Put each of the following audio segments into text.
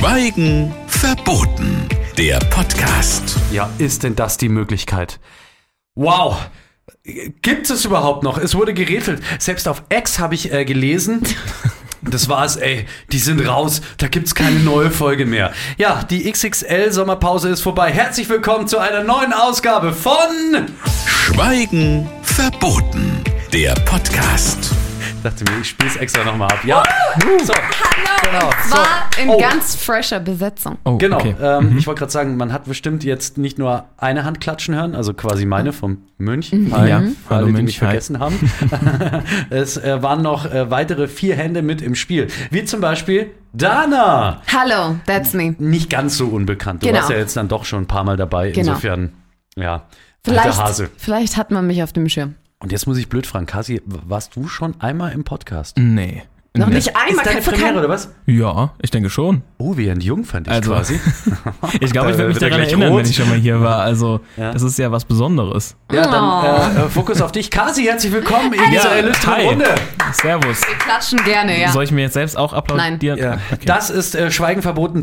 Schweigen verboten. Der Podcast. Ja, ist denn das die Möglichkeit? Wow! Gibt es überhaupt noch? Es wurde gerätselt. Selbst auf X habe ich gelesen. Das war's, ey. Die sind raus. Da gibt's keine neue Folge mehr. Ja, die XXL-Sommerpause ist vorbei. Herzlich willkommen zu einer neuen Ausgabe von Schweigen verboten. Der Podcast. Ich dachte mir, ich spiele es extra nochmal ab. Ja. So. Hallo, und zwar in ganz fresher Besetzung. Oh, genau. Okay. Ich wollte gerade sagen, man hat bestimmt jetzt nicht nur eine Hand klatschen hören, also quasi meine vom Mönch. Hi. Ja, für hallo alle, die Mönch, mich hi. vergessen haben. Es waren noch weitere 4 Hände mit im Spiel. Wie zum Beispiel Dana. Hallo, that's me. Nicht ganz so unbekannt. Du Genau. warst ja jetzt dann doch schon ein paar Mal dabei. Genau. Insofern, ja, alter Hase. Vielleicht hat man mich auf dem Schirm. Und jetzt muss ich blöd fragen, Kasi, warst du schon einmal im Podcast? Nee. Noch Nee. nicht einmal. Ist deine Premiere, oder was? Ja, ich denke schon. Oh, wie entjungfernd dich Also, quasi. Ich glaube, ich Da werde mich wird er daran gleich erinnern, rot. wenn ich schon mal hier war. Also, Ja. das ist ja was Besonderes. Ja, dann Fokus auf dich. Kasi, herzlich willkommen in dieser illustren hi. Runde. Servus. Wir klatschen gerne, ja. Soll ich mir jetzt selbst auch applaudieren? Ja. Okay. Das ist Schweigen verboten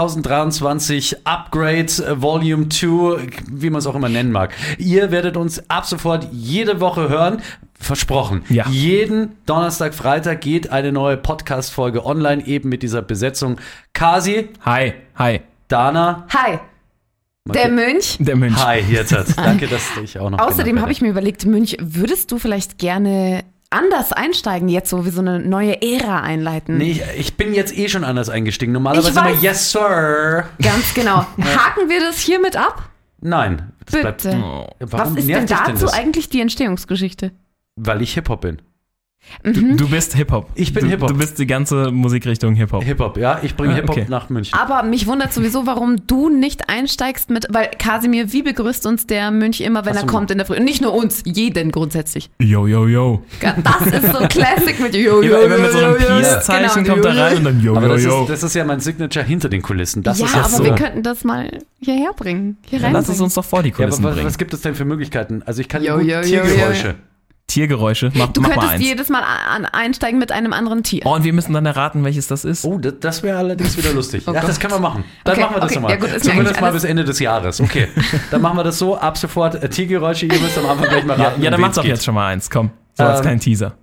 2023 Upgrade Volume 2, wie man es auch immer nennen mag. Ihr werdet uns ab sofort jede Woche hören. Versprochen. Ja. Jeden Donnerstag, Freitag geht eine neue Podcast-Folge online, eben mit dieser Besetzung. Kasi, Hi. Dana, Hi, der Mönch. Der Mönch. hi, jetzt hat's. Danke, dass ich auch noch Außerdem habe ich mir überlegt, Mönch, würdest du vielleicht gerne anders einsteigen, jetzt so wie so eine neue Ära einleiten? Nee, ich bin jetzt eh schon anders eingestiegen. Normalerweise Ich immer weiß. Yes, Sir. Ganz genau. Haken wir das hiermit ab? Nein. Das Bitte. Oh. Warum Was ist denn nervt dich dazu das? eigentlich die Entstehungsgeschichte? Weil ich Hip-Hop bin. Du bist Hip-Hop. Ich bin Du- Hip-Hop. Du bist die ganze Musikrichtung Hip-Hop. Hip-Hop, ja. Ich bringe Hip-Hop okay. nach München. Aber mich wundert sowieso, warum du nicht einsteigst mit, weil Kasimir, wie begrüßt uns der Mönch immer, wenn Ach so. er kommt in der Früh? Und nicht nur uns, jeden grundsätzlich. Yo, yo, yo. Das ist so Classic mit Yo, Immer mit so einem Peace-Zeichen Genau, kommt er rein und dann yo, Aber yo, das yo. ist, das ist ja mein Signature hinter den Kulissen. Das Ja, ist aber jetzt so. wir könnten das mal hierher bringen. Hier Dann lass es reinbringen. uns doch vor die Ja, aber Kulissen bringen. was gibt es denn für Möglichkeiten? Also ich kann Yo, gut yo, yo, Tiergeräusche. Tiergeräusche. Mach Du mal könntest eins. jedes Mal einsteigen mit einem anderen Tier. Oh, und wir müssen dann erraten, welches das ist. Oh, das wäre allerdings wieder lustig. Oh ja, Gott. das können wir machen. Dann Okay, machen wir das okay. nochmal. Ja, gut, ist mir Zumindest eigentlich mal alles- bis Ende des Jahres. Okay, dann machen wir das so. Ab sofort Tiergeräusche. Ihr müsst am Anfang gleich mal raten. Ja, dann um mach wen's doch geht. jetzt schon mal eins. Komm, so als kleinen Teaser.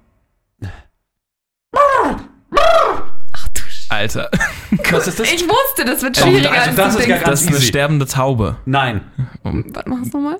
Alter, Was ist das? Ich wusste, das wird Oh, schwieriger also als das du ist ja denkst. ganz das ist eine easy. sterbende Taube. Nein. Warte, mach's nochmal.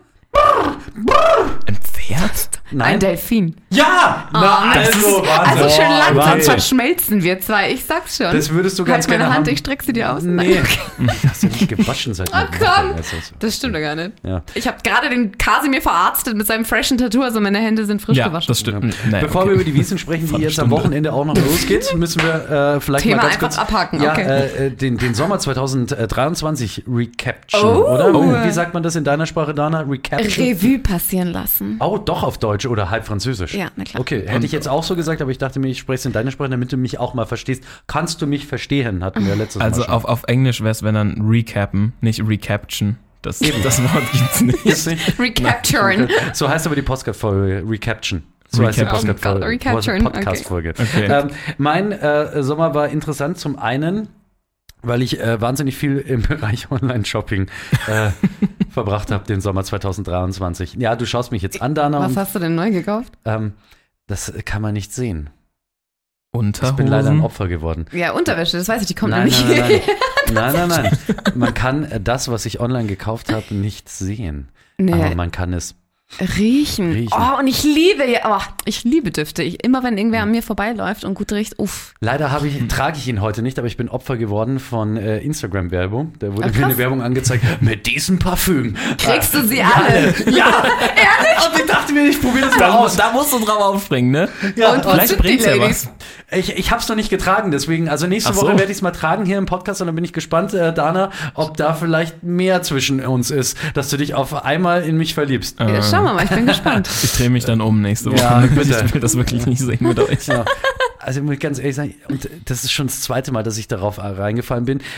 Ein Pferd? Nein. Ein Delfin. Ja! Na, das also, Also schön langsam Wahnsinn. verschmelzen wir zwei, ich sag's schon. Das würdest du ganz Halt meine gerne Hand, haben. ich streck sie dir aus. Nee. Hast du nicht gewaschen seit einer Oh, Woche. komm. Also, Das stimmt doch gar nicht. Ja. Ich habe gerade den Kasimir verarztet mit seinem freshen Tattoo, also meine Hände sind frisch Ja, gewaschen. das stimmt. Nein, Bevor wir über die Wiesen sprechen, die jetzt am Stunde. Wochenende auch noch losgeht, müssen wir vielleicht Thema mal ganz einfach kurz abhaken, ja, okay. den Sommer 2023 recapturen, Oh. oder? Oh. Wie sagt man das in deiner Sprache, Dana? Recapture? Revue passieren lassen. Oh, doch auf Deutsch oder halb Französisch. Ja, na klar. Okay, hätte ich jetzt auch so gesagt, aber ich dachte mir, ich spreche es in deiner Sprache, damit du mich auch mal verstehst. Kannst du mich verstehen, hatten wir letztes Also Mal schon. auf Englisch wäre es, wenn dann recappen, nicht recaption. Das Wort gibt's nicht. Ist nicht? Recapturen. So heißt aber die Podcast-Folge Recaption. So heißt die Recaption. Podcast-Folge. Oh Gott, Recapturen, Podcast-Folge. Okay. Mein Sommer war interessant zum einen, weil ich wahnsinnig viel im Bereich Online-Shopping verbracht habe, den Sommer 2023. Ja, du schaust mich jetzt an, Dana, Was und hast du denn neu gekauft? das kann man nicht sehen. Ich Unterhosen. bin leider ein Opfer geworden. Ja, Unterwäsche, das weiß ich, die kommt Nein, nämlich. nein. Man kann das, was ich online gekauft habe, nicht sehen. Nee. Aber man kann es. Riechen. Oh, und ich liebe Düfte. Immer wenn irgendwer an mir vorbeiläuft und gut riecht, uff. Leider trage ich ihn heute nicht, aber ich bin Opfer geworden von Instagram-Werbung. Da wurde Ach, mir eine krass. Werbung angezeigt, mit diesem Parfüm. Kriegst du sie alle? Ja, ehrlich? Und ich dachte mir, ich probiere das mal aus. Da musst du drauf aufspringen, ne? Ja, Und Vielleicht sind die bringt's ja Ladies? was. Ich habe es noch nicht getragen, deswegen, also nächste Ach so. Woche werde ich es mal tragen hier im Podcast und dann bin ich gespannt, Dana, ob da vielleicht mehr zwischen uns ist, dass du dich auf einmal in mich verliebst. Ja, schauen wir mal, ich bin gespannt. Ich drehe mich dann um nächste Woche. Ja, Ich bitte. will das wirklich nicht sehen mit euch. Ja. Also muss ich ganz ehrlich sagen, und das ist schon das zweite Mal, dass ich darauf reingefallen bin.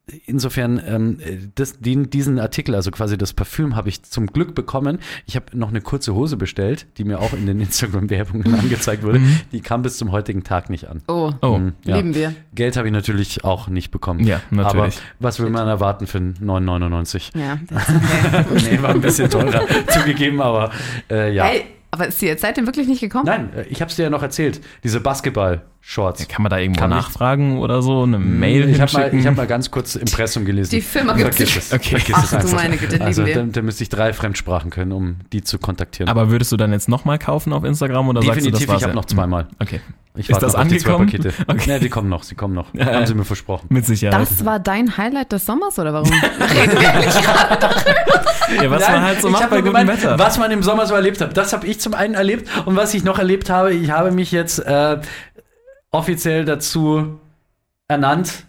insofern, diesen Artikel, also quasi das Parfüm, habe ich zum Glück bekommen. Ich habe noch eine kurze Hose bestellt, die mir auch in den Instagram-Werbungen angezeigt wurde. Die kam bis zum heutigen Tag nicht an. Oh, Ja. lieben wir. Geld habe ich natürlich auch nicht bekommen. Ja, natürlich. Aber was will man erwarten für 9,99? Ja, das ist okay. Nee, war ein bisschen teurer zugegeben, aber ja. Hey, aber ist sie jetzt seitdem wirklich nicht gekommen? Nein, ich habe es dir ja noch erzählt. Diese Basketball-Shorts. Ja, kann man da irgendwo Kann ich- nachfragen oder so? Eine Mail Ich habe hinschicken? hab mal ganz kurz Impressum gelesen. Die Firma gibt Vergiss es. es. Okay. Vergiss Ach es du einfach. meine Güte, lieben Also wir. da müsste ich 3 Fremdsprachen können, um die zu kontaktieren. Aber würdest du dann jetzt nochmal kaufen auf Instagram oder sagst du, Definitiv, das war's ich habe ja? noch 2-mal. Okay, Ich Ist warte das noch auf die 2 angekommen? Pakete. Okay. Nee, die kommen noch. Ja. Haben sie mir versprochen. mit Sicherheit. Das war dein Highlight des Sommers oder warum? Ja, was man halt so ich macht hab bei nur gutem gemeint, Wetter. was man im Sommer so erlebt hat. Das habe ich zum einen erlebt. Und was ich noch erlebt habe, ich habe mich jetzt offiziell dazu ernannt,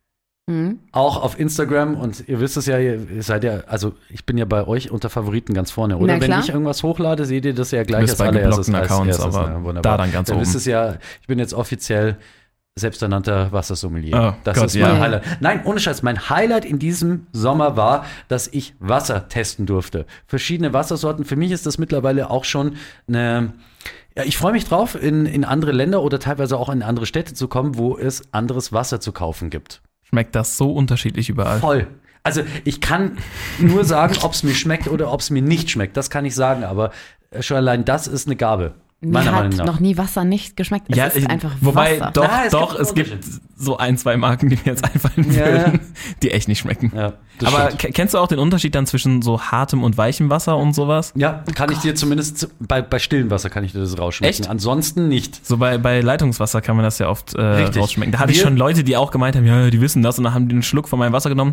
auch auf Instagram, und ihr wisst es ja, ihr seid ja, also ich bin ja bei euch unter Favoriten ganz vorne, oder? Na Wenn klar. ich irgendwas hochlade, seht ihr das ja Du gleich bist als bei allererstes. geblockten Accounts, aber wunderbar. da dann ganz Ihr wisst oben. es ja, ich bin jetzt offiziell selbsternannter Wassersommelier. Oh das Gott, ist mein ja. Highlight. Nein, ohne Scheiß, mein Highlight in diesem Sommer war, dass ich Wasser testen durfte. Verschiedene Wassersorten. Für mich ist das mittlerweile auch schon eine... Ja, ich freue mich drauf, in andere Länder oder teilweise auch in andere Städte zu kommen, wo es anderes Wasser zu kaufen gibt. Schmeckt das so unterschiedlich überall? Voll. Also ich kann nur sagen, ob es mir schmeckt oder ob es mir nicht schmeckt. Das kann ich sagen, aber schon allein das ist eine Gabe. Mir Meiner Meinung hat nach. noch nie Wasser nicht geschmeckt. Es ist einfach wobei Wasser. doch, Na, es doch, gibt es gibt Unterschiede. so 1, 2 Marken, die mir jetzt einfallen Ja. würden, die echt nicht schmecken. Ja, das Aber stimmt. kennst du auch den Unterschied dann zwischen so hartem und weichem Wasser und sowas? Ja, kann ich dir zumindest, bei stillem Wasser kann ich dir das rausschmecken. Echt? Ansonsten nicht. So bei Leitungswasser kann man das ja oft Richtig. rausschmecken. Da hatte ich Wir- schon Leute, die auch gemeint haben, ja, die wissen das, und dann haben die einen Schluck von meinem Wasser genommen.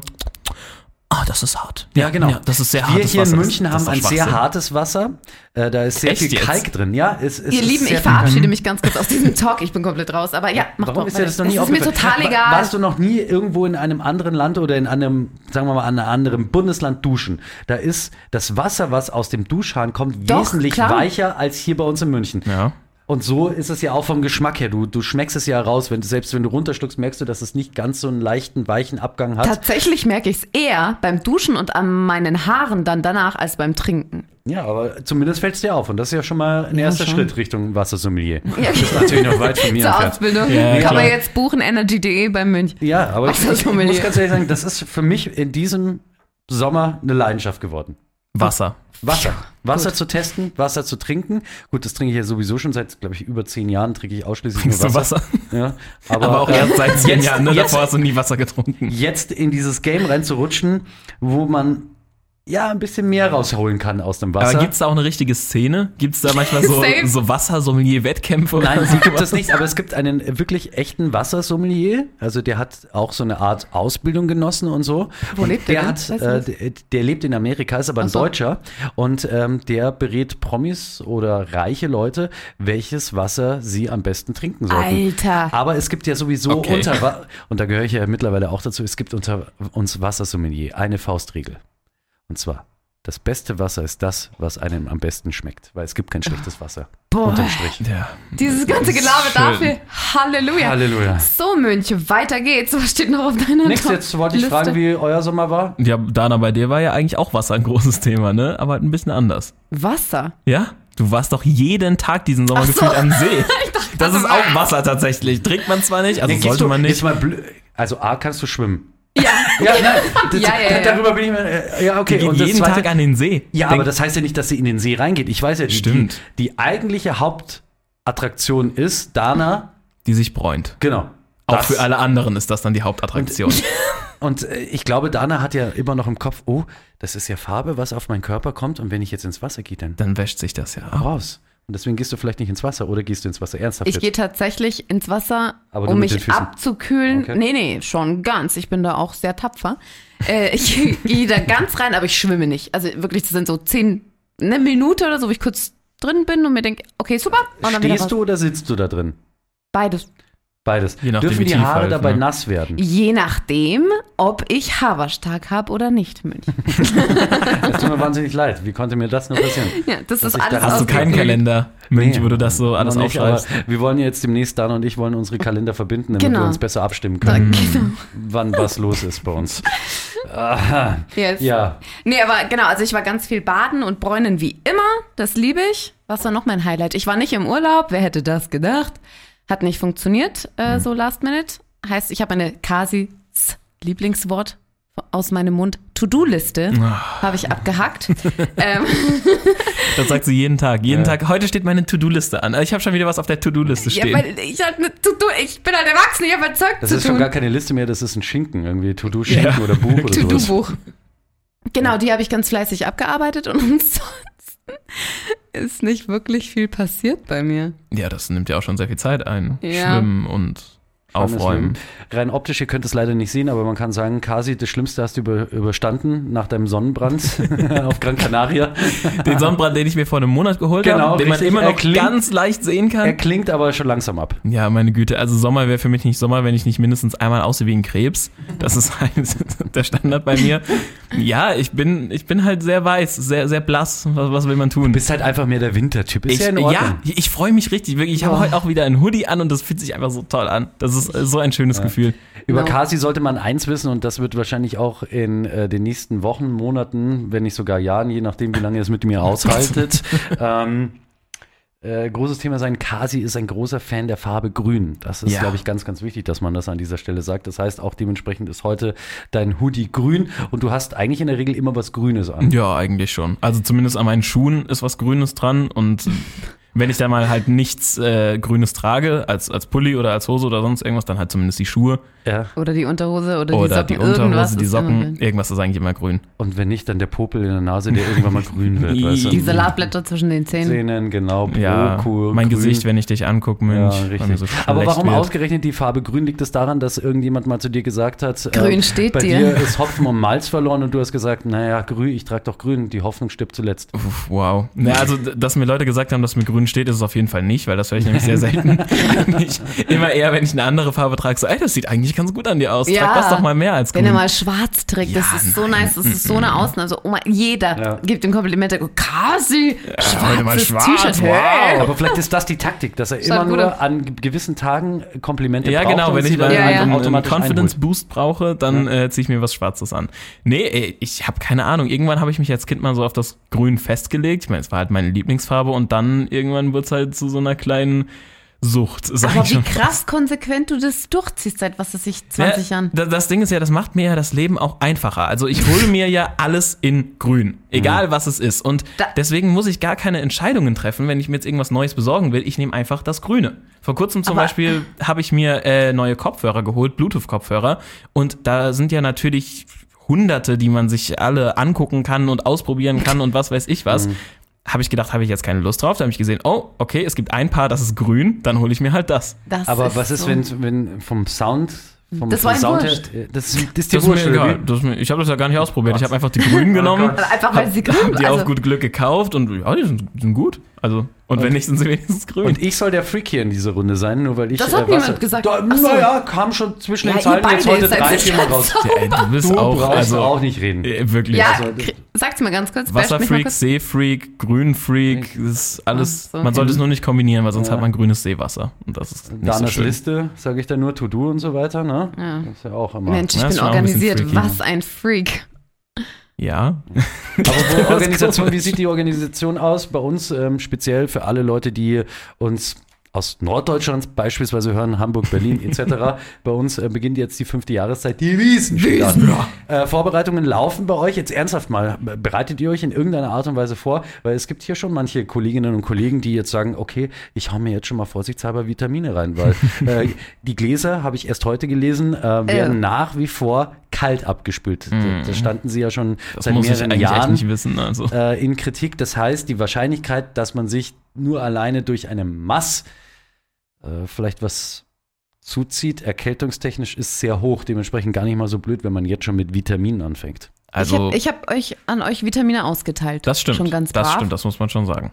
Ah, das ist hart. Ja, genau. Ja, das ist sehr Wir hartes hier Wasser. in Das- München das haben ist doch ein sehr Schwachsinn. hartes Wasser. Da ist sehr Echt viel jetzt? Kalk drin. Ja, es Ihr ist Lieben, sehr ich verabschiede mich ganz kurz aus diesem Talk. Ich bin komplett raus. Aber ja, macht Warum doch ist dir das noch nie ist mir aufgefallen? total egal. Warst du noch nie irgendwo in einem anderen Land oder in einem, sagen wir mal, an einem anderen Bundesland duschen? Da ist das Wasser, was aus dem Duschhahn kommt, Doch, wesentlich klar. weicher als hier bei uns in München. Ja. Und so ist es ja auch vom Geschmack her. Du schmeckst es ja raus. Selbst wenn du runterschluckst, merkst du, dass es nicht ganz so einen leichten, weichen Abgang hat. Tatsächlich merke ich es eher beim Duschen und an meinen Haaren dann danach als beim Trinken. Ja, aber zumindest fällt es dir auf. Und das ist ja schon mal ein Ja, erster schon. Schritt Richtung Wassersommelier. Ja. Das ist natürlich noch weit von mir Zur entfernt. Ausbildung Ja, kann klar. man jetzt buchen, energy.de bei München. Ja, aber ich Wassersommelier. muss ganz ehrlich sagen, das ist für mich in diesem Sommer eine Leidenschaft geworden. Wasser. Wasser. Wasser gut. zu testen, Wasser zu trinken. Gut, das trinke ich ja sowieso schon seit, glaube ich, über 10 Jahren trinke ich ausschließlich Trinkst nur du Wasser. Wasser? Ja, Aber auch erst seit 10 Jahren, ne? Jetzt, Davor hast du nie Wasser getrunken. jetzt in dieses Game reinzurutschen, wo man ja ein bisschen mehr rausholen kann aus dem Wasser. Aber gibt's da auch eine richtige Szene? Gibt's da manchmal so, Safe. so Wassersommelier-Wettkämpfe oder Nein, so? die gibt es nicht, aber es gibt einen wirklich echten Wassersommelier. Also der hat auch so eine Art Ausbildung genossen und so. Wo und lebt der denn? hat, Weißt du das? der lebt in Amerika, ist aber ein Ach so. Deutscher. Und der berät Promis oder reiche Leute, welches Wasser sie am besten trinken sollten. Alter. Aber es gibt ja sowieso Okay. und da gehöre ich ja mittlerweile auch dazu, es gibt unter uns Wassersommelier eine Faustregel. Und zwar, das beste Wasser ist das, was einem am besten schmeckt. Weil es gibt kein schlechtes Wasser. Boah. Unterm Strich. Ja. Dieses ganze Gelaber Schön. dafür. Halleluja. Halleluja. So, München, weiter geht's. Was steht noch auf deiner Nix, jetzt wollte ich Liste? fragen, wie euer Sommer war. Ja, Dana, bei dir war ja eigentlich auch Wasser ein großes Thema, ne? Aber halt ein bisschen anders. Wasser. Ja? Du warst doch jeden Tag diesen Sommer Ach so. gefühlt am See. Das ist war- auch Wasser tatsächlich. Trinkt man zwar nicht, also Nee, sollte man nicht. Jetzt mal also A, kannst du schwimmen. Ja. Ja, nein, Ja. darüber bin ich mir, ja, okay. Die geht Und das jeden Zweite, Tag an den See. ja, aber das heißt ja nicht, dass sie in den See reingeht. Ich weiß ja, Stimmt. die eigentliche Hauptattraktion ist Dana, die sich bräunt. genau. Auch das. für alle anderen ist das dann die Hauptattraktion. Und ich glaube, Dana hat ja immer noch im Kopf, oh, das ist ja Farbe, was auf meinen Körper kommt. Und wenn ich jetzt ins Wasser gehe, dann Dann wäscht sich das ja ab. raus. Und deswegen gehst du vielleicht nicht ins Wasser oder gehst du ins Wasser ernsthaft? Ich jetzt? gehe tatsächlich ins Wasser, Aber nur um mit den mich Füßen. abzukühlen. Okay. Nee, schon ganz. Ich bin da auch sehr tapfer. Ich gehe da ganz rein, aber ich schwimme nicht. Also wirklich, das sind so 10, eine Minute oder so, wo ich kurz drin bin und mir denke, okay, super. Und dann wieder Stehst raus. du oder sitzt du da drin? Beides. Beides. Je nachdem, Dürfen wie die tief Haare halt, dabei ne? nass werden? Je nachdem, ob ich Haarwaschtag habe oder nicht, München. Das tut mir wahnsinnig leid. Wie konnte mir das nur passieren? Ja, das ist ich alles da- Hast du keinen Kalender, Münch, wo du das so alles noch nicht, aufschreibst? aber wir wollen jetzt demnächst, Dan und ich wollen unsere Kalender verbinden, damit Genau. wir uns besser abstimmen können, Genau. wann was los ist bei uns. Aha. Yes. Ja, Nee, aber genau, also ich war ganz viel baden und bräunen wie immer. Das liebe ich. Was war noch mein Highlight? Ich war nicht im Urlaub. Wer hätte das gedacht? Hat nicht funktioniert, so last minute. Heißt, ich habe eine Kasis Lieblingswort aus meinem Mund. To-Do-Liste habe ich abgehackt. Das sagt sie jeden Tag. Jeden Tag, heute steht meine To-Do-Liste an. Ich habe schon wieder was auf der To-Do-Liste Ja, stehen. weil ich bin halt erwachsen, ich habe Zeug das zu ist schon tun. gar keine Liste mehr, das ist ein Schinken, irgendwie To-Do-Schinken oder Buch oder sowas. To-Do-Buch. Genau, die habe ich ganz fleißig abgearbeitet und ansonsten ist nicht wirklich viel passiert bei mir. Ja, das nimmt ja auch schon sehr viel Zeit ein. Ja. Schwimmen und aufräumen. Rein optisch, ihr könnt es leider nicht sehen, aber man kann sagen, Kasi, das Schlimmste hast du überstanden nach deinem Sonnenbrand auf Gran Canaria. Den Sonnenbrand, den ich mir vor einem Monat geholt Genau, habe, den man richtig. immer Er noch klingt- ganz leicht sehen Er kann. klingt aber schon langsam ab. Ja, meine Güte, also Sommer wäre für mich nicht Sommer, wenn ich nicht mindestens einmal aussehe wie ein Krebs. Das ist halt der Standard bei mir. Ja, ich bin halt sehr weiß, sehr, sehr blass. Was will man tun? Du bist halt einfach mehr der Wintertyp. Ist ja in Ordnung. Ich freue mich richtig, wirklich. Ich habe heute auch wieder einen Hoodie an und das fühlt sich einfach so toll an. Das ist so ein schönes Gefühl. Über Genau. Kasi sollte man eins wissen und das wird wahrscheinlich auch in den nächsten Wochen, Monaten, wenn nicht sogar Jahren, je nachdem, wie lange ihr es mit mir aushaltet, großes Thema sein. Kasi ist ein großer Fan der Farbe Grün. Das ist, Ja. glaube ich, ganz, ganz wichtig, dass man das an dieser Stelle sagt. Das heißt, auch dementsprechend ist heute dein Hoodie grün und du hast eigentlich in der Regel immer was Grünes an. Ja, eigentlich schon. Also zumindest an meinen Schuhen ist was Grünes dran und wenn ich da mal halt nichts Grünes trage, als Pulli oder als Hose oder sonst irgendwas, dann halt zumindest die Schuhe Ja. Oder die Unterhose oder oder die die Socken. irgendwas Unterhose, die ist Socken, immer- irgendwas ist eigentlich immer grün. Und wenn nicht, dann der Popel in der Nase, der irgendwann mal grün wird. Weißt du? Die Salatblätter zwischen den Zähnen. Zähnen, genau. Ja, Brokkoli, mein grün. Gesicht, wenn ich dich angucke, Mensch, Ja, weil richtig. mir so Aber schlecht warum wird. ausgerechnet die Farbe grün? Liegt es daran, dass irgendjemand mal zu dir gesagt hat, Grün steht bei dir. dir ist Hopfen und Malz verloren und du hast gesagt, naja, grün, ich trage doch grün, die Hoffnung stirbt zuletzt. Uff, wow. Naja, also, dass mir Leute gesagt haben, dass mir grün steht, ist es auf jeden Fall nicht, weil das höre ich nämlich sehr selten. Eigentlich immer eher, wenn ich eine andere Farbe trage, so, ey, das sieht eigentlich ganz gut an dir aus. Ja. Trag das doch mal mehr als grün. Wenn er mal schwarz trägt, das Ja, ist so nice, das ist so eine Ausnahme. Also, oh mein, jeder Ja. gibt ihm Komplimente. Oh, Kasi, heute mal schwarzes schwarz, T-Shirt. wow. Hey. Aber vielleicht ist das die Taktik, dass er immer Schaut gut nur aus. an gewissen Tagen Komplimente Ja, braucht. genau, und wenn sie ich dann mal ja. einen automatisch Confidence einholt. Boost brauche, dann ziehe ich mir was Schwarzes an. Nee, ey, ich habe keine Ahnung. Irgendwann habe ich mich als Kind mal so auf das Grün festgelegt. Ich meine, es war halt meine Lieblingsfarbe und dann irgendwann wird es halt zu so einer kleinen Sucht, sag Aber ich wie schon. krass konsequent du das durchziehst seit, was weiß ich, 20 Jahren. Das Ding ist ja, das macht mir ja das Leben auch einfacher. Also ich hole mir ja alles in grün, egal was es ist. Und deswegen muss ich gar keine Entscheidungen treffen, wenn ich mir jetzt irgendwas Neues besorgen will. Ich nehme einfach das Grüne. Vor kurzem zum Aber- Beispiel habe ich mir neue Kopfhörer geholt, Bluetooth-Kopfhörer. Und da sind ja natürlich Hunderte, die man sich alle angucken kann und ausprobieren kann und was weiß ich was. Habe ich gedacht, habe ich jetzt keine Lust drauf. Da habe ich gesehen, oh, okay, es gibt ein Paar, das ist grün, dann hole ich mir halt das. Das Aber was ist, so. wenn vom Sound, Das war ihm Sound wurscht. das ist dir Das ist mir wurscht, oder egal. wie? Ich habe das ja gar nicht ausprobiert. Ich habe einfach die grünen genommen. Also einfach, weil sie grün Hab die also, auf gut Glück gekauft und ja, die sind gut. Also, und wenn nicht, sind sie wenigstens grün. Und ich soll der Freak hier in dieser Runde sein, nur weil ich. Das hat niemand gesagt. Ach so. Naja, kam schon zwischen Ja, den ihr Zeilen jetzt beide heute seid 3, sicher 4 Mal raus. so. Ja, ey, du bist Du auch, brauchst also auch nicht reden. wirklich. ja, also, sag's mir ganz kurz. basht mich mal Wasserfreak, kurz. Seefreak, Grünfreak, das ist alles. Ach so. Man sollte es nur nicht kombinieren, weil sonst Ja. hat man grünes Seewasser. Und das ist nicht so Danas schön. Liste, sage ich da nur, To-Do und so weiter, ne? Ja. Das ist ja auch immer. Mensch, ich Ja, bin ist schon auch ein bisschen organisiert. freaky. Was ein Freak. Ja. Aber wo Organisation, wie komisch. sieht die Organisation aus? Bei uns speziell für alle Leute, die uns aus Norddeutschland beispielsweise hören, Hamburg, Berlin etc. Bei uns beginnt jetzt die 5. Jahreszeit, die Wiesn steht an. Vorbereitungen laufen bei euch jetzt ernsthaft mal. Bereitet ihr euch in irgendeiner Art und Weise vor? Weil es gibt hier schon manche Kolleginnen und Kollegen, die jetzt sagen, okay, ich hau mir jetzt schon mal vorsichtshalber Vitamine rein, weil die Gläser, habe ich erst heute gelesen, werden nach wie vor kalt abgespült. Da standen sie ja schon Das seit muss ich mehreren eigentlich echt Jahren nicht wissen. Also. in Kritik. Das heißt, die Wahrscheinlichkeit, dass man sich nur alleine durch eine Mass vielleicht was zuzieht, erkältungstechnisch, ist sehr hoch. Dementsprechend gar nicht mal so blöd, wenn man jetzt schon mit Vitaminen anfängt. Also ich hab an euch Vitamine ausgeteilt. das stimmt. Schon ganz brav. Das stimmt, das muss man schon sagen.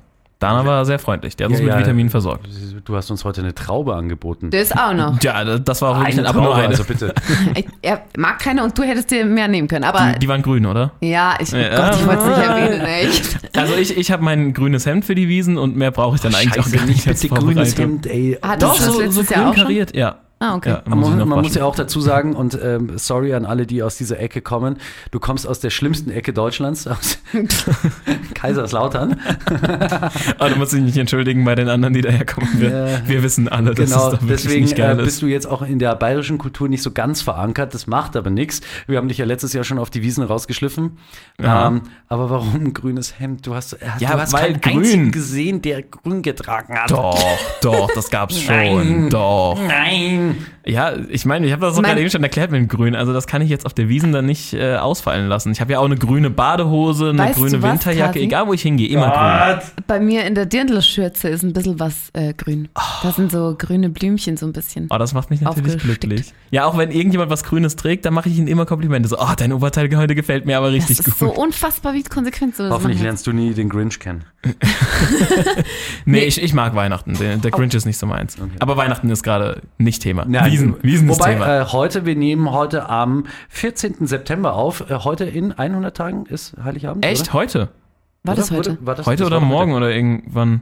Dana war sehr freundlich. Der hat uns mit Vitaminen versorgt. Du hast uns heute eine Traube angeboten. Das ist auch noch. Ja, das war auch wirklich Eine aber nur Traube, eine. also bitte. Er mag keine und du hättest dir mehr nehmen können. Aber Die waren grün, oder? ja, ich wollte es nicht erwähnen. Echt. Also ich habe mein grünes Hemd für die Wiesen und mehr brauche ich dann eigentlich auch gar nicht. Bitte grünes Hemd, ey. Hattest du das letztes Jahr auch schon? kariert, ja. Ah, okay. Ja, Man muss ja auch dazu sagen, und sorry an alle, die aus dieser Ecke kommen, du kommst aus der schlimmsten Ecke Deutschlands, aus Kaiserslautern. Aber du musst dich nicht entschuldigen bei den anderen, die daherkommen. Wir wissen alle, dass Genau, es da wirklich deswegen nicht geil ist. bist du jetzt auch in der bayerischen Kultur nicht so ganz verankert, das macht aber nichts. Wir haben dich ja letztes Jahr schon auf die Wiesen rausgeschliffen. Ja. Aber warum ein grünes Hemd? Du hast weil keinen grün. einzigen gesehen, der grün getragen hat. Doch, das gab's schon. Nein. Doch. Nein. Ja, ich meine, ich habe das auch gerade eben schon erklärt mit dem Grün. Also das kann ich jetzt auf der Wiesen dann nicht ausfallen lassen. Ich habe ja auch eine grüne Badehose, eine Weißt du grüne was, Winterjacke, Kasi? egal wo ich hingehe, immer grün. Bei mir in der Dirndl-Schürze ist ein bisschen was grün. Da sind so grüne Blümchen so ein bisschen. Oh, das macht mich natürlich Aufgestickt. glücklich. Ja, auch wenn irgendjemand was Grünes trägt, dann mache ich ihnen immer Komplimente. So, dein Oberteil heute gefällt mir aber Das richtig ist gut. so unfassbar, wie konsequent so das Hoffentlich machen. lernst du nie den Grinch kennen. Nee, ich mag Weihnachten. Der Grinch ist nicht so meins. Okay. Aber Weihnachten ist gerade nicht Thema. Nein. Wiesen ist Wobei, Thema. wir nehmen heute am 14. September auf. Heute in 100 Tagen ist Heiligabend, Echt? Oder? Heute? War das heute? War das Heute das oder war morgen oder irgendwann?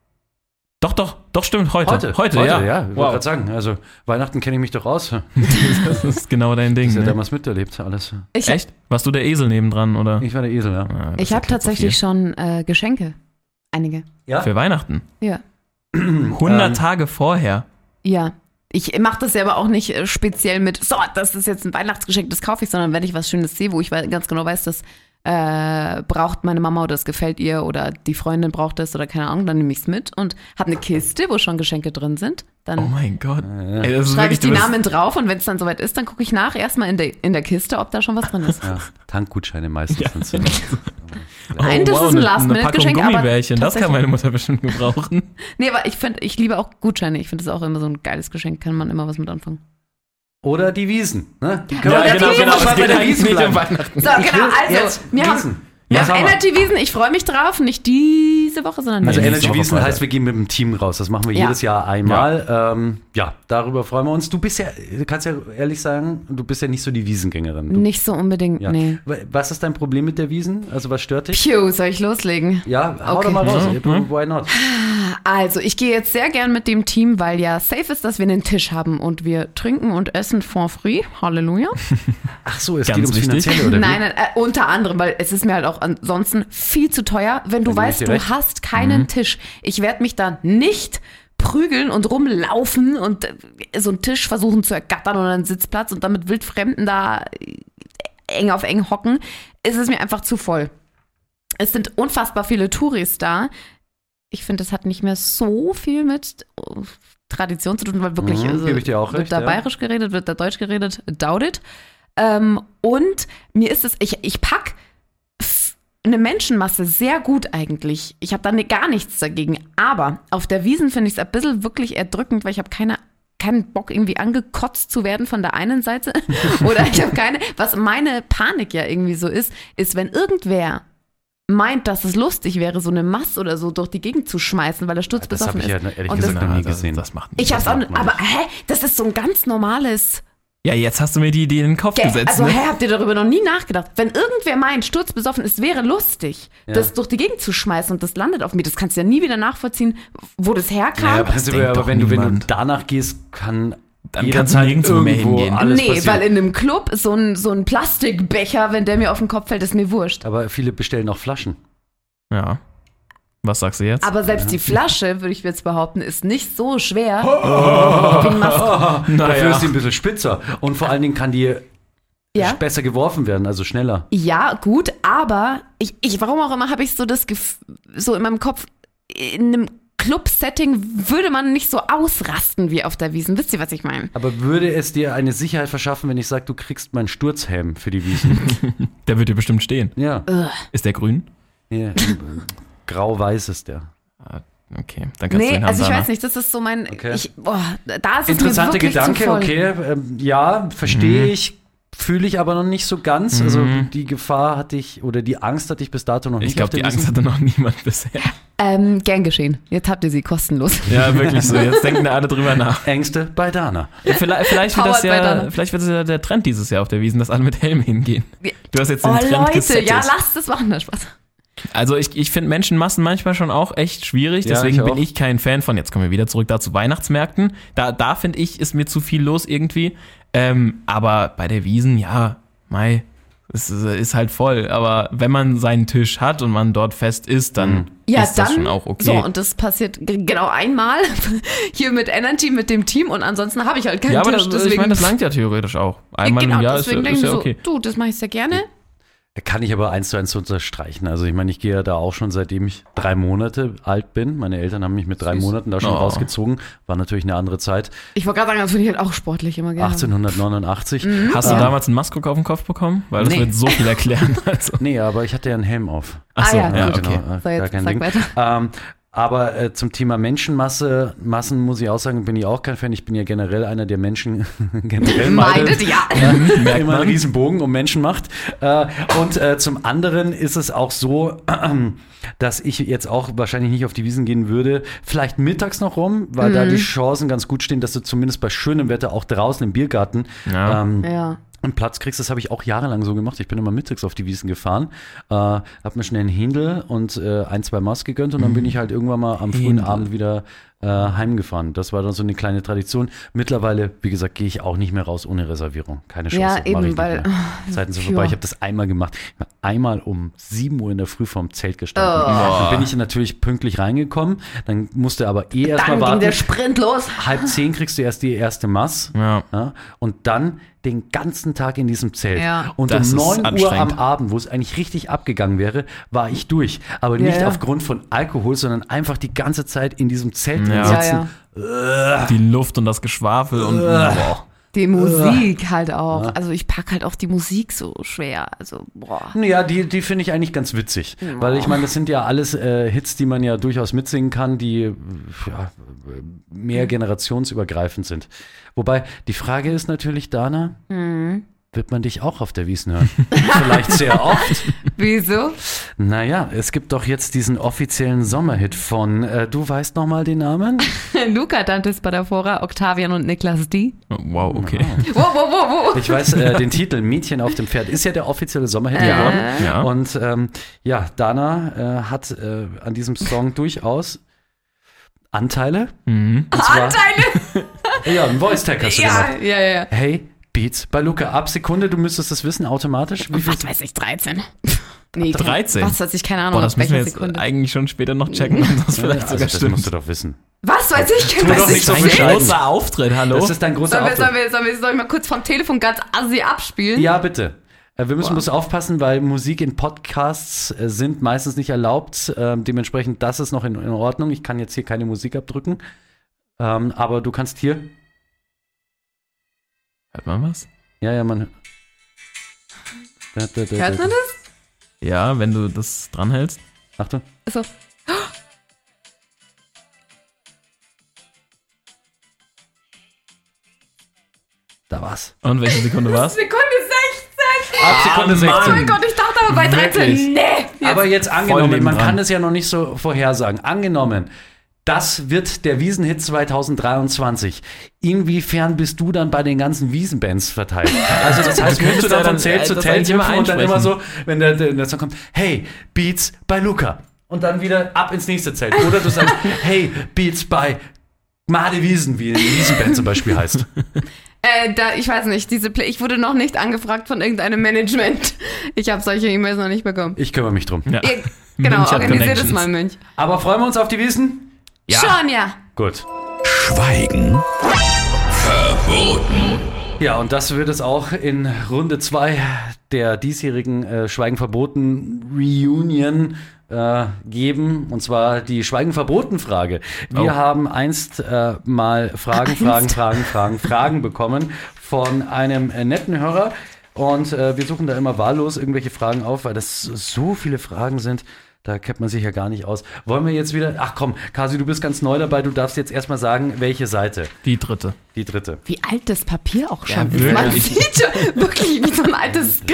Doch, stimmt, heute. Heute, ja. Ich wollte Wow. gerade sagen, also Weihnachten kenne ich mich doch aus. Das ist genau dein Ding. Ich habe Ne? damals miterlebt, alles. Echt? Warst du der Esel nebendran, oder? Ich war der Esel, ja. Ah, das Ich habe erklärt so tatsächlich viel. schon Geschenke. Einige. Ja? Für Weihnachten. Ja. 100 Tage vorher. Ja. Ich mache das ja aber auch nicht speziell mit, so, das ist jetzt ein Weihnachtsgeschenk, das kaufe ich, sondern wenn ich was Schönes sehe, wo ich ganz genau weiß, das braucht meine Mama oder das gefällt ihr oder die Freundin braucht das oder keine Ahnung, dann nehme ich es mit und habe eine Kiste, wo schon Geschenke drin sind. Dann Oh mein Gott. Ey, das ist schreibe ich wirklich, die du bist- Namen drauf und wenn es dann soweit ist, dann gucke ich erstmal in der Kiste, ob da schon was drin ist. Ja, Tankgutscheine meistens. Nein, das ist ein eine Packung Last-Minute-Geschenk, aber Gummibärchen, das kann tatsächlich- meine Mutter bestimmt gebrauchen. Nee, aber ich liebe auch Gutscheine. Ich finde das auch immer so ein geiles Geschenk, kann man immer was mit anfangen. Oder die Wiesen. Ne? Die Ja, genau, Wiesen. genau, Was es bei geht der eigentlich Wiesen nicht um bleiben. Weihnachten. So, Ich genau, will also, jetzt wir haben Wiesen. Ja, sag mal. Energy-Wiesen, ich freue mich drauf, nicht diese Woche, sondern Also Nee, Energy nächste Woche Wiesen Freitag. heißt, wir gehen mit dem Team raus. Das machen wir Ja. jedes Jahr einmal. Ja, darüber freuen wir uns. Du kannst ja ehrlich sagen, du bist ja nicht so die Wiesengängerin. Du, nicht so unbedingt, ja. nee. Was ist dein Problem mit der Wiesen? Also was stört dich? Pew, soll ich loslegen? Ja, hau Okay. doch mal raus. Mhm. Why not? Also, ich gehe jetzt sehr gern mit dem Team, weil ja safe ist, dass wir einen Tisch haben und wir trinken und essen for free. Halleluja. Ach so, es Ganz geht ums wichtig. Finanzielle, oder wie? Nein, unter anderem, weil es ist mir halt auch ansonsten viel zu teuer, wenn du Dann gebe ich weißt, dir du recht. hast keinen Tisch. Ich werde mich da nicht prügeln und rumlaufen und so einen Tisch versuchen zu ergattern oder einen Sitzplatz und dann mit Wildfremden da eng auf eng hocken. Es ist mir einfach zu voll. Es sind unfassbar viele Touris da. Ich finde, das hat nicht mehr so viel mit Tradition zu tun, weil wirklich gebe ich dir auch wird recht, da ja. bayerisch geredet, wird da deutsch geredet, doubt it. Und mir ist es, ich pack eine Menschenmasse sehr gut eigentlich. Ich habe da gar nichts dagegen. Aber auf der Wiesn finde ich es ein bisschen wirklich erdrückend, weil ich habe keinen Bock, irgendwie angekotzt zu werden von der einen Seite. Oder ich habe was meine Panik ja irgendwie so ist, wenn irgendwer meint, dass es lustig wäre, so eine Masse oder so durch die Gegend zu schmeißen, weil er Das sturzbesoffen habe ich ist. ja ehrlich Und gesagt noch nie das, gesehen. das macht Ich hab's auch nicht, macht man aber das ist so ein ganz normales. Ja, jetzt hast du mir die Idee in den Kopf gesetzt. Also, Ne? habt ihr darüber noch nie nachgedacht? Wenn irgendwer meint, sturzbesoffen, es wäre lustig, das durch die Gegend zu schmeißen und das landet auf mir, das kannst du ja nie wieder nachvollziehen, wo das herkam. Ja, das denkt aber doch wenn du niemand. danach gehst, kann Dann jederzeit kannst du nirgendwo mehr irgendwo hingehen. alles Nee, passieren. weil in einem Club so ein Plastikbecher, wenn der mir auf den Kopf fällt, ist mir wurscht. Aber viele bestellen auch Flaschen. Ja. Was sagst du jetzt? Aber selbst die Flasche, würde ich jetzt behaupten, ist nicht so schwer. Wie ein Mast. Dafür ist sie ein bisschen spitzer. Und vor allen Dingen kann die Ja? besser geworfen werden, also schneller. Ja, gut, aber warum auch immer, habe ich so das Gefühl, so in meinem Kopf, in einem Club-Setting würde man nicht so ausrasten wie auf der Wiesn. Wisst ihr, was ich meine? Aber würde es dir eine Sicherheit verschaffen, wenn ich sage, du kriegst meinen Sturzhelm für die Wiesn? Der wird dir bestimmt stehen. Ja. Ist der grün? Ja. Grau-weiß ist der. Okay, dann kannst du Nee, ihn haben. also ich Dana. weiß nicht, das ist so mein, Okay. da ist es mir Interessanter wirklich Gedanke, zu voll. okay. Ja, verstehe ich, fühle ich aber noch nicht so ganz. Also die Gefahr hatte ich, oder die Angst hatte ich bis dato noch nicht. Ich glaube, auf der die Angst Wiesn. hatte noch niemand bisher. Gern geschehen. Jetzt habt ihr sie kostenlos. Ja, wirklich so. Jetzt denken da alle drüber nach. Ängste bei Dana. Vielleicht wird das ja der Trend dieses Jahr auf der Wiesn, dass alle mit Helm hingehen. Du hast jetzt den Trend Leute, gesettet. ja, lasst es machen, das Spaß. Also ich finde Menschenmassen manchmal schon auch echt schwierig, Ja, deswegen ich auch. bin ich kein Fan von, jetzt kommen wir wieder zurück da zu Weihnachtsmärkten, da finde ich, ist mir zu viel los irgendwie, aber bei der Wiesn, ja, es ist halt voll, aber wenn man seinen Tisch hat und man dort fest ist, dann ist das schon auch okay. So, und das passiert genau einmal hier mit Energy, mit dem Team und ansonsten habe ich halt keinen Ja, aber Tisch. ich meine, das langt ja theoretisch auch. Einmal genau, im Jahr ist deswegen denke ja ich okay. so, du, das mache ich sehr gerne. Kann ich aber 1:1 unterstreichen. Also ich meine, ich gehe ja da auch schon seitdem ich 3 Monate alt bin. Meine Eltern haben mich mit 3 Monaten da schon rausgezogen. War natürlich eine andere Zeit. Ich wollte gerade sagen, das finde ich halt auch sportlich immer gerne. 1889. Hast du damals einen Maskrock auf den Kopf bekommen? Weil das Nee. wird so viel erklären. Also. Nee, aber ich hatte ja einen Helm auf. Achso, ja, ja, gut. okay. So, jetzt gar kein sag Ding. weiter. Aber zum Thema Massen muss ich auch sagen, bin ich auch kein Fan. Ich bin ja generell einer, der Menschen generell Meidet, ja. Immer einen riesen Bogen um Menschen macht. Und zum anderen ist es auch so, dass ich jetzt auch wahrscheinlich nicht auf die Wiesn gehen würde. Vielleicht mittags noch rum, weil da die Chancen ganz gut stehen, dass du zumindest bei schönem Wetter auch draußen im Biergarten Ja. Ja. einen Platz kriegst. Das habe ich auch jahrelang so gemacht. Ich bin immer mittags auf die Wiesn gefahren, habe mir schnell einen Händel und 1-2 Maß gegönnt und dann bin ich halt irgendwann mal am frühen Händel. Abend wieder heimgefahren. Das war dann so eine kleine Tradition. Mittlerweile, wie gesagt, gehe ich auch nicht mehr raus ohne Reservierung. Keine Chance. Ja, mach ich eben, nicht weil. mehr. Zeiten sind Ja. vorbei. Ich habe das einmal gemacht. Ich bin einmal um 7 Uhr in der Früh vorm Zelt gestanden. Dann bin ich natürlich pünktlich reingekommen. Dann musste aber erstmal Dann ging warten. der Sprint los. 9:30 kriegst du erst die erste Maß. Ja. Ja, und dann den ganzen Tag in diesem Zelt. Ja. Und Das um ist 9 Uhr am anstrengend. Abend, wo es eigentlich richtig abgegangen wäre, war ich durch. Aber nicht ja. aufgrund von Alkohol, sondern einfach die ganze Zeit in diesem Zelt Ja. drin sitzen. Die Luft und das Geschwafel und boah. Die Musik halt auch. Also ich packe halt auch die Musik so schwer. Also, boah. Ja, die finde ich eigentlich ganz witzig. Weil ich meine, das sind ja alles Hits, die man ja durchaus mitsingen kann, die mehr generationsübergreifend sind. Wobei, die Frage ist natürlich, Dana, wird man dich auch auf der Wiesn hören? Vielleicht sehr oft. Wieso? Naja, es gibt doch jetzt diesen offiziellen Sommerhit von, du weißt noch mal den Namen? Luca Dantes Spadafora, Octavian und Niklas D. Wow, okay. Wow. Ich weiß den Titel, Mädchen auf dem Pferd, ist ja der offizielle Sommerhit geworden. Ja. Und Dana hat an diesem Song durchaus Anteile. Mhm. Und zwar, Anteile! ja, ein Voice-Tag hast du gemacht. Ja. Hey, Beats bei Luca. Ab Sekunde, du müsstest das wissen, automatisch. Wie viel? Was weiß ich, 13? Nee, 13? Was weiß ich, keine Ahnung. Boah, das ab müssen wir welcher jetzt Sekunde. eigentlich schon später noch checken, ob das vielleicht sogar das stimmt. musst du doch wissen. Was weiß ich? Tu doch nicht so Ein bescheiden. großer Auftritt, hallo? Das ist dein großer Auftritt. Soll ich mal kurz vom Telefon ganz assi abspielen? Ja, bitte. Wir müssen bloß aufpassen, weil Musik in Podcasts sind meistens nicht erlaubt. Dementsprechend, das ist noch in Ordnung. Ich kann jetzt hier keine Musik abdrücken. Aber du kannst hier. Hört man was? Ja, man. Hört man das? Ja, wenn du das dranhältst. Achtung. So. Da war's. Und welche Sekunde war's? Sekunde 16! Ab Sekunde Oh 16. mein Gott, ich dachte aber bei 13. Wirklich? Nee! Aber jetzt angenommen, man nebendran. kann es ja noch nicht so vorhersagen. Angenommen, das wird der Wiesenhit 2023. Inwiefern bist du dann bei den ganzen Wiesenbands verteilt? Also das heißt, Du musst du könntest ja dann von dann, Zelt zu das Zelt eigentlich immer hüpfen und dann immer einsprechen. so, wenn der Song kommt, hey, Beats bei Luca. Und dann wieder ab ins nächste Zelt. Oder du sagst, hey, Beats bei Made Wiesen, wie die Wiesenband zum Beispiel heißt. Ich weiß nicht, ich wurde noch nicht angefragt von irgendeinem Management. Ich habe solche E-Mails noch nicht bekommen. Ich kümmere mich drum. Ja. Ihr, genau, Münch hat organisiert es Connections. mal, Münch. Aber freuen wir uns auf die Wiesen? Ja. Schon, ja. Gut. Schweigen verboten. Ja, und das wird es auch in Runde 2 der diesjährigen Schweigen verboten Reunion geben. Und zwar die Schweigen verboten Frage. Wir haben einst mal Fragen bekommen von einem netten Hörer. Und wir suchen da immer wahllos irgendwelche Fragen auf, weil das so viele Fragen sind. Da kennt man sich ja gar nicht aus. Wollen wir jetzt wieder... Ach komm, Kasi, du bist ganz neu dabei. Du darfst jetzt erstmal sagen, welche Seite. Die dritte. Die dritte. Wie alt das Papier auch Ja, schon ist. wirklich. Man sieht schon wirklich wie so ein altes Skript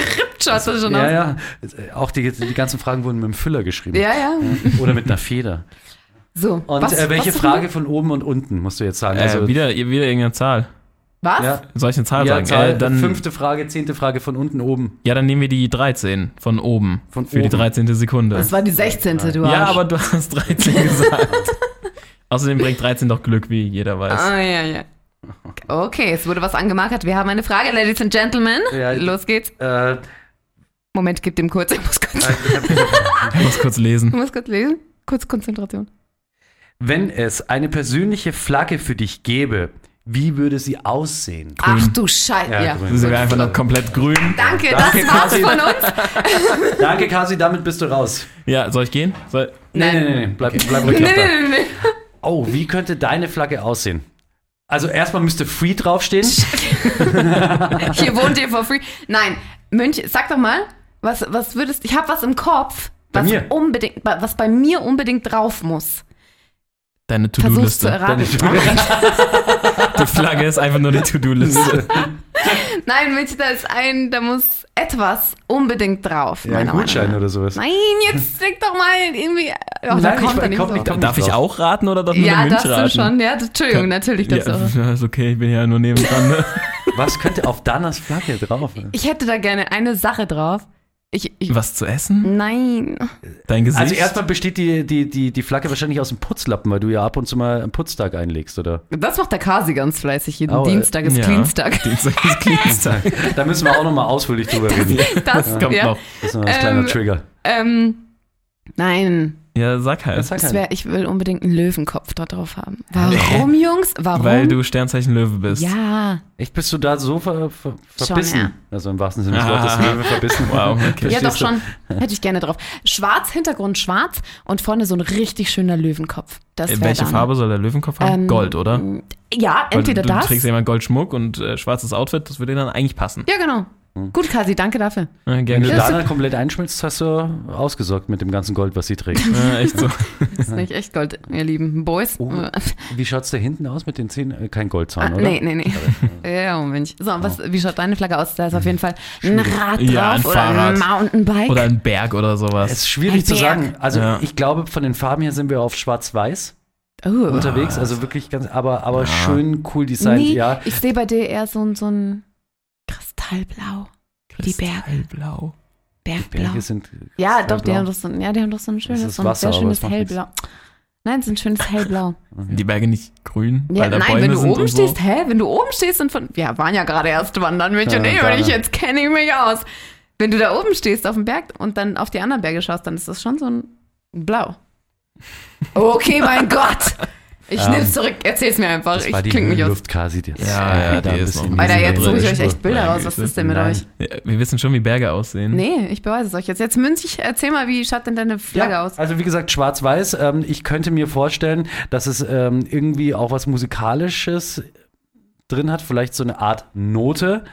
schaut so schon Ja, aus. ja. Auch die ganzen Fragen wurden mit dem Füller geschrieben. Ja, ja. Oder mit einer Feder. So. Und welche Frage von oben und unten musst du jetzt sagen? Also, wieder irgendeine Zahl. Was? ja, Soll ich eine Zahl ja, sagen? Zahl, Dann, 5. Frage, 10. Frage von unten, oben. ja, dann nehmen wir die 13 von oben. Von für die oben. 13. Sekunde. Das war die 16. Du Ja, Arsch. aber du hast 13 gesagt. Außerdem bringt 13 doch Glück, wie jeder weiß. Ah, ja. Okay, es wurde was angemarkert. Wir haben eine Frage, Ladies and Gentlemen. Ja, Los geht's. Äh, Moment, gib dem kurz. Ich muss kurz Ich muss kurz lesen. lesen. Kurz Konzentration. wenn es eine persönliche Flagge für dich gäbe, wie würde sie aussehen? Ach du Scheiße. Ja. grün. Das sind wir einfach noch komplett grün. Danke, Danke, das war's Kasi. von uns. Danke, Kasi, damit bist du raus. Ja, soll ich gehen? Nee. Bleib ruhig noch da. Oh, wie könnte deine Flagge aussehen? Also erstmal müsste Free draufstehen. Hier wohnt ihr for free. Nein, München, sag doch mal, was würdest, ich habe was im Kopf, Bei mir? was bei mir unbedingt drauf muss. Deine Versuch's zu To-Do-Liste. erraten. Die Flagge ist einfach nur die To-Do-Liste. Nein, München, da muss etwas unbedingt drauf. Ja, ein meiner Gutschein Meinung nach. oder sowas. Nein, jetzt denk doch mal irgendwie. Oh, da Nein, kommt er nicht komm so. nicht drauf. Darf ich auch raten oder darf nur Ja, der Münch darfst du raten? schon. Ja, Entschuldigung, natürlich darfst du auch. Ja, ist okay, ich bin ja nur nebendran. Ne? Was könnte auf Danas Flagge drauf? Ich hätte da gerne eine Sache drauf. Was zu essen? Nein. Dein Gesicht? Also erstmal besteht die Flagge wahrscheinlich aus dem Putzlappen, weil du ja ab und zu mal einen Putztag einlegst, oder? Das macht der Kasi ganz fleißig. Jeden Oh, Dienstag ist ja. Cleanstag. Dienstag ist Dienstag. Da müssen wir auch nochmal ausführlich drüber reden. Das Kommt ja. noch. Das ist noch ein kleiner Ähm, Trigger. Nein. Ja, sag halt. Sag halt. Ich will unbedingt einen Löwenkopf da drauf haben. Warum, Jungs? Warum? Weil du Sternzeichen Löwe bist. Ja. Echt, bist du da so verbissen? ja. Also im wahrsten Sinne des Wortes Löwe verbissen. Wow, okay. Ja, doch Verstehst du? schon. Hätte ich gerne drauf. Schwarz, Hintergrund schwarz und vorne so ein richtig schöner Löwenkopf. Das wär Welche dann. Farbe soll der Löwenkopf haben? Gold, oder? Ja, entweder Weil du das. trägst ja immer Goldschmuck und schwarzes Outfit, das würde dir dann eigentlich passen. Ja, genau. Gut, Kasi, danke dafür. Wenn Gerne. du Das- Dana komplett einschmilzt, hast du ausgesorgt mit dem ganzen Gold, was sie trägt. Echt so. Das ist nicht echt Gold, ihr lieben Boys. Oh, wie schaut's da hinten aus mit den Zähnen? Kein Goldzahn, oder? Nee. Ja, Moment. So, wie schaut deine Flagge aus? Da ist auf jeden Fall ein Rad drauf Ja, ein oder Fahrrad. ein Mountainbike. Oder ein Berg oder sowas. Es ist schwierig zu Ein sagen. Berg. Also Ja. ich glaube, von den Farben her sind wir auf schwarz-weiß Oh. unterwegs. Also wirklich ganz, aber schön cool designt, Nee, ja. ich sehe bei dir eher so ein Kristallblau. Die Berge. Kristallblau. Bergblau. Berge sind Ja, doch, die blau. haben doch so ein schönes, ist so ein Wasser, sehr aber schönes es macht Hellblau. Nein, so ein schönes Hellblau. Die Berge nicht grün, Ja, weil da nein, Bäume wenn du sind oben und so. stehst, wenn du oben stehst und wir waren ja gerade erst wandern, München und Ja, ich gerne. jetzt kenne ich mich aus. Wenn du da oben stehst auf dem Berg und dann auf die anderen Berge schaust, dann ist das schon so ein Blau. Okay, mein Gott. Ich nehm's zurück, erzähl's mir einfach. Das Ich war die kling mich aus. Luft quasi. Die Ja, da die ein ist noch bisschen- ein Alter, jetzt suche ich Spur. euch echt Bilder raus. Was ist denn mit Nein. euch? Ja, wir wissen schon, wie Berge aussehen. Nee, ich beweise es euch jetzt. Jetzt Münzig, erzähl mal, wie schaut denn deine Flagge Ja, aus? also wie gesagt, schwarz-weiß. Ich könnte mir vorstellen, dass es irgendwie auch was Musikalisches drin hat, vielleicht so eine Art Note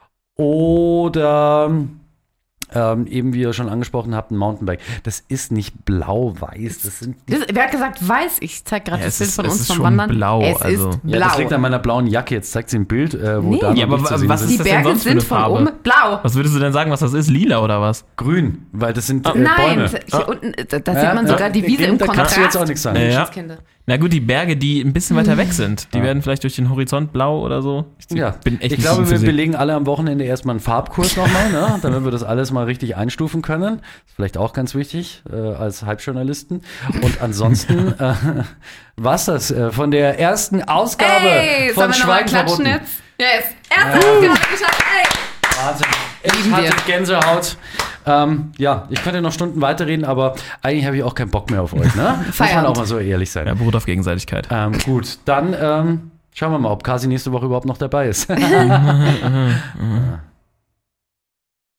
oder eben, wie ihr schon angesprochen habt, ein Mountainbike. Das ist nicht blau-weiß, das sind die Wer hat gesagt weiß? Ich zeig gerade Ja, das es Bild ist- von es uns ist vom schon Wandern. blau, Es also- ist Ja, blau. das liegt an meiner blauen Jacke. Jetzt zeigt sie ein Bild, wo Nee. da Ja, aber nicht zu sehen was sind. Die ist das denn Berge sonst für sind eine von Farbe? oben blau. Was würdest du denn sagen, was das ist? Lila oder was? Grün, weil das sind Nein, Bäume. hier unten, da sieht man sogar die Wiese im Da Kontrast. kannst du jetzt auch nichts sagen. Ja. Menschenskinder. Na gut, die Berge, die ein bisschen weiter weg sind, die werden vielleicht durch den Horizont blau oder so. Ja, bin echt ich nicht glaube, in wir Physik. belegen alle am Wochenende erstmal einen Farbkurs nochmal, ne? Damit wir das alles mal richtig einstufen können. Ist vielleicht auch ganz wichtig als Halbjournalisten. Und ansonsten war's das von der ersten Ausgabe Hey, von sollen wir nochmal Schweigen klatschen verboten. jetzt? Yes. Erste Ausgabe geschafft, ey. Wahnsinn. Ich Lieben hatte wir. Gänsehaut. Ja, ich könnte noch Stunden weiterreden, aber eigentlich habe ich auch keinen Bock mehr auf euch, ne? Muss man Feierabend. auch mal so ehrlich sein. Ja, beruht auf Gegenseitigkeit. Gut, dann schauen wir mal, ob Kasi nächste Woche überhaupt noch dabei ist.